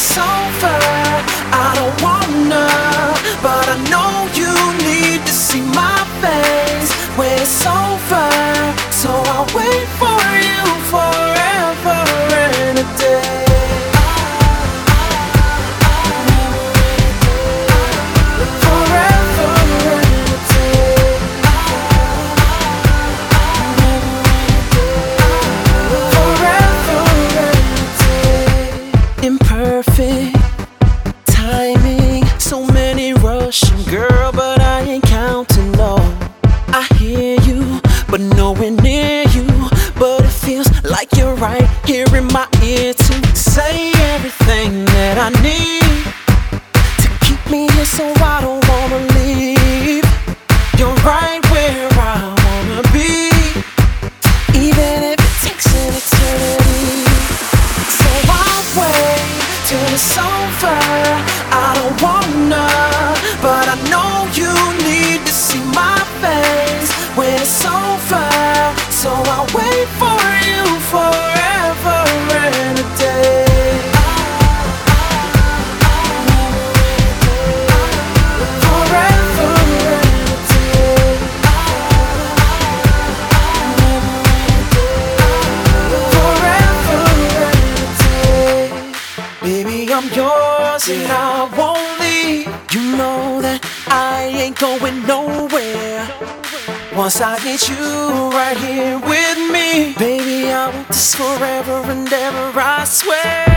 it's over. I don't wanna, but I know you need to see my face when it's over. So I'll wait for you forever and a day. Imperfect timing, so many rushing, girl, but I ain't counting, no. I hear you, but nowhere near you, but it feels like you're right here in my ear to say everything that I need to keep me here, so I don't wanna leave. You're right where I wanna be, even if it takes an eternity. So I'll wait till it's over. I don't wanna, but I know you need to see my face when it's over. So I'll wait for you forever and a day. Forever and a day. Forever and a day. Baby, I'm yours and I won't leave. You know that I ain't going nowhere once I get you right here with me. Baby, I want this forever and ever, I swear.